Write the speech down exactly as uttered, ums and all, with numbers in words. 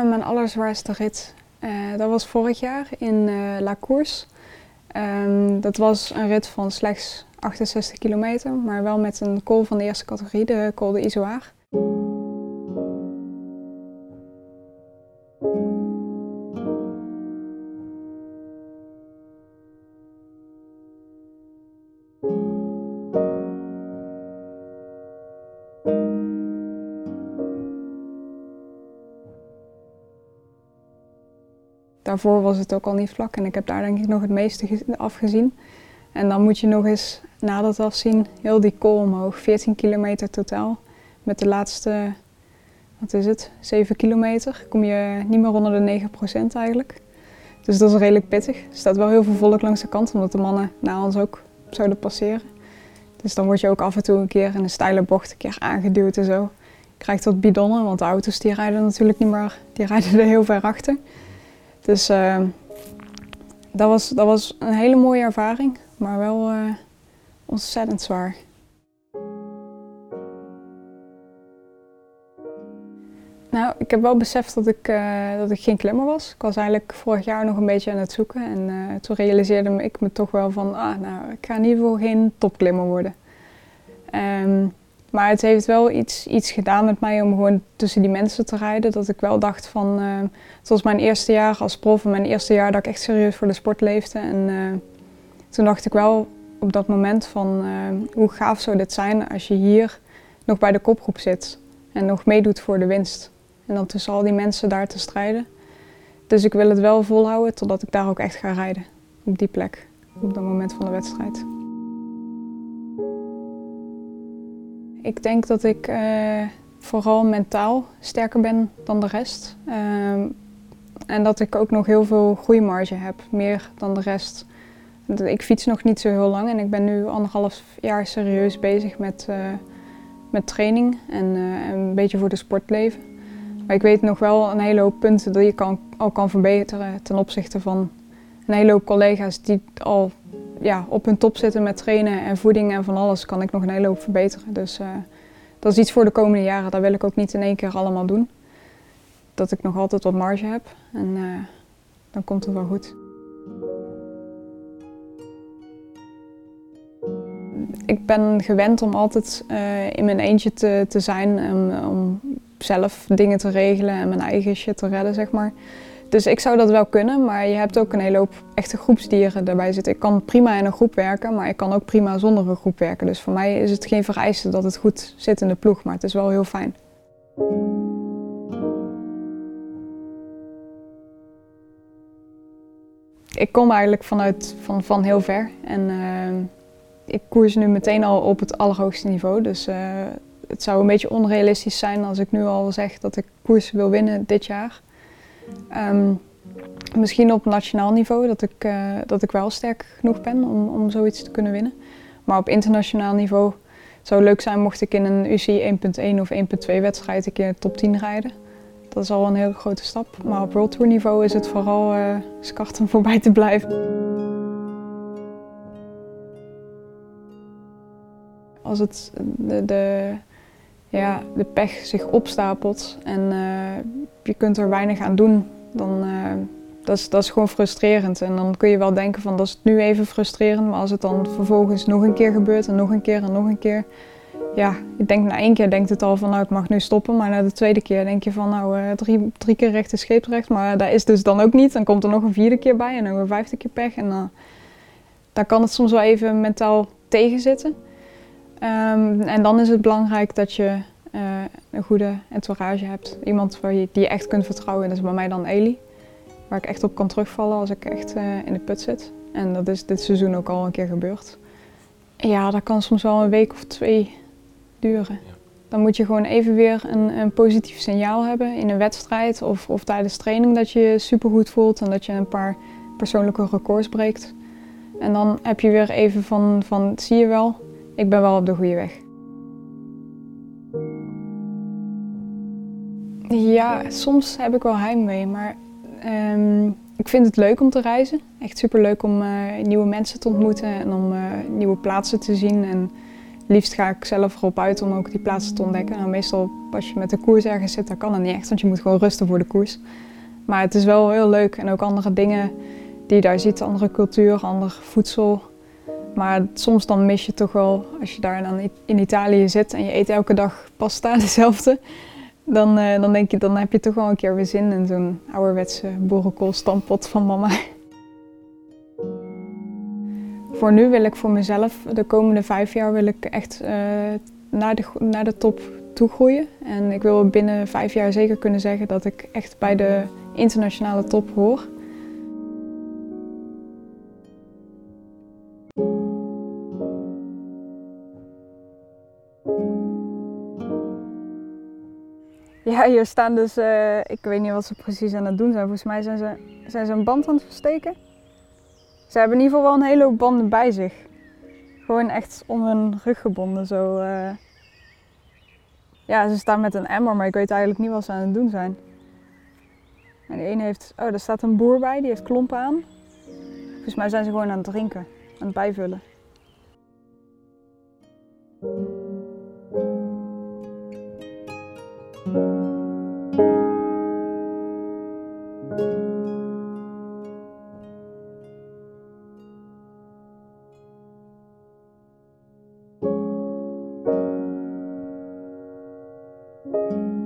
naar mijn allerzwaarste rit. Uh, dat was vorig jaar in uh, La Course. Um, dat was een rit van slechts achtenzestig kilometer, maar wel met een col van de eerste categorie, de Col de Izoard. Daarvoor was het ook al niet vlak en ik heb daar denk ik nog het meeste afgezien. En dan moet je nog eens na dat afzien heel die col omhoog, veertien kilometer totaal. Met de laatste, wat is het, zeven kilometer kom je niet meer onder de negen procent eigenlijk. Dus dat is redelijk pittig. Er staat wel heel veel volk langs de kant, omdat de mannen na ons ook zouden passeren. Dus dan word je ook af en toe een keer in een steile bocht een keer aangeduwd en zo. Je krijgt wat bidonnen, want de auto's die rijden natuurlijk niet meer, die rijden er heel ver achter. Dus uh, dat, was, dat was een hele mooie ervaring, maar wel uh, ontzettend zwaar. Nou, ik heb wel beseft dat ik, uh, dat ik geen klimmer was. Ik was eigenlijk vorig jaar nog een beetje aan het zoeken en uh, toen realiseerde ik me toch wel van, ah, nou, ik ga in ieder geval geen topklimmer worden. Um, Maar het heeft wel iets, iets gedaan met mij om gewoon tussen die mensen te rijden. Dat ik wel dacht van, uh, het was mijn eerste jaar als prof en mijn eerste jaar dat ik echt serieus voor de sport leefde. En uh, toen dacht ik wel op dat moment van, uh, hoe gaaf zou dit zijn als je hier nog bij de kopgroep zit. En nog meedoet voor de winst. En dan tussen al die mensen daar te strijden. Dus ik wil het wel volhouden totdat ik daar ook echt ga rijden. Op die plek, op dat moment van de wedstrijd. Ik denk dat ik uh, vooral mentaal sterker ben dan de rest. Uh, en dat ik ook nog heel veel groeimarge heb, meer dan de rest. Ik fiets nog niet zo heel lang en ik ben nu anderhalf jaar serieus bezig met, uh, met training en uh, een beetje voor de sport leven. Maar ik weet nog wel een hele hoop punten die je kan, al kan verbeteren ten opzichte van een hele hoop collega's die al ja, op hun top zitten met trainen en voeding en van alles kan ik nog een hele hoop verbeteren. Dus uh, dat is iets voor de komende jaren. Dat wil ik ook niet in één keer allemaal doen. Dat ik nog altijd wat marge heb en uh, dan komt het wel goed. Ik ben gewend om altijd uh, in mijn eentje te, te zijn en om zelf dingen te regelen en mijn eigen shit te redden, zeg maar. Dus ik zou dat wel kunnen, maar je hebt ook een hele hoop echte groepsdieren daarbij zitten. Ik kan prima in een groep werken, maar ik kan ook prima zonder een groep werken. Dus voor mij is het geen vereiste dat het goed zit in de ploeg, maar het is wel heel fijn. Ik kom eigenlijk vanuit van, van heel ver en uh, ik koers nu meteen al op het allerhoogste niveau. Dus uh, het zou een beetje onrealistisch zijn als ik nu al zeg dat ik koers wil winnen dit jaar. Um, misschien op nationaal niveau, dat ik, uh, dat ik wel sterk genoeg ben om, om zoiets te kunnen winnen. Maar op internationaal niveau zou het leuk zijn mocht ik in een U C I één punt één of één punt twee wedstrijd een keer in de top tien rijden. Dat is al een hele grote stap. Maar op World Tour niveau is het vooral uh, skarten voorbij te blijven. Als het de, de, ja, de pech zich opstapelt en uh, je kunt er weinig aan doen, dan uh, dat is dat is gewoon frustrerend. En dan kun je wel denken van dat is nu even frustrerend, maar als het dan vervolgens nog een keer gebeurt en nog een keer en nog een keer. Ja, ik denk na één keer denkt het al van nou ik mag nu stoppen, maar na de tweede keer denk je van nou uh, drie, drie keer recht is scheepsrecht, maar dat is dus dan ook niet. Dan komt er nog een vierde keer bij en nog een vijfde keer pech en dan, dan kan het soms wel even mentaal tegenzitten. Um, en dan is het belangrijk dat je uh, een goede entourage hebt. Iemand waar je, die je echt kunt vertrouwen. Dat is bij mij dan Eli. Waar ik echt op kan terugvallen als ik echt uh, in de put zit. En dat is dit seizoen ook al een keer gebeurd. Ja, dat kan soms wel een week of twee duren. Ja. Dan moet je gewoon even weer een, een positief signaal hebben in een wedstrijd. Of, of tijdens training dat je je supergoed voelt en dat je een paar persoonlijke records breekt. En dan heb je weer even van, van zie je wel, ik ben wel op de goede weg. Ja, soms heb ik wel heimwee, maar um, ik vind het leuk om te reizen. Echt superleuk om uh, nieuwe mensen te ontmoeten en om uh, nieuwe plaatsen te zien en liefst ga ik zelf erop uit om ook die plaatsen te ontdekken. Nou, meestal als je met de koers ergens zit, dan kan dat niet echt, want je moet gewoon rusten voor de koers. Maar het is wel heel leuk en ook andere dingen die je daar ziet, andere cultuur, ander voedsel. Maar soms dan mis je toch wel, als je daar dan in Italië zit en je eet elke dag pasta dezelfde, dan, uh, dan denk je, dan heb je toch wel een keer weer zin in zo'n ouderwetse boerenkoolstampot van mama. Voor nu wil ik voor mezelf, de komende vijf jaar wil ik echt uh, naar, de, naar de top toe groeien. En ik wil binnen vijf jaar zeker kunnen zeggen dat ik echt bij de internationale top hoor. Ja, hier staan dus, uh, ik weet niet wat ze precies aan het doen zijn. Volgens mij zijn ze, zijn ze een band aan het versteken. Ze hebben in ieder geval wel een hele hoop banden bij zich. Gewoon echt om hun rug gebonden. Zo, uh... Ja, ze staan met een emmer, maar ik weet eigenlijk niet wat ze aan het doen zijn. En de ene heeft, oh, daar staat een boer bij, die heeft klompen aan. Volgens mij zijn ze gewoon aan het drinken, aan het bijvullen. Thank you.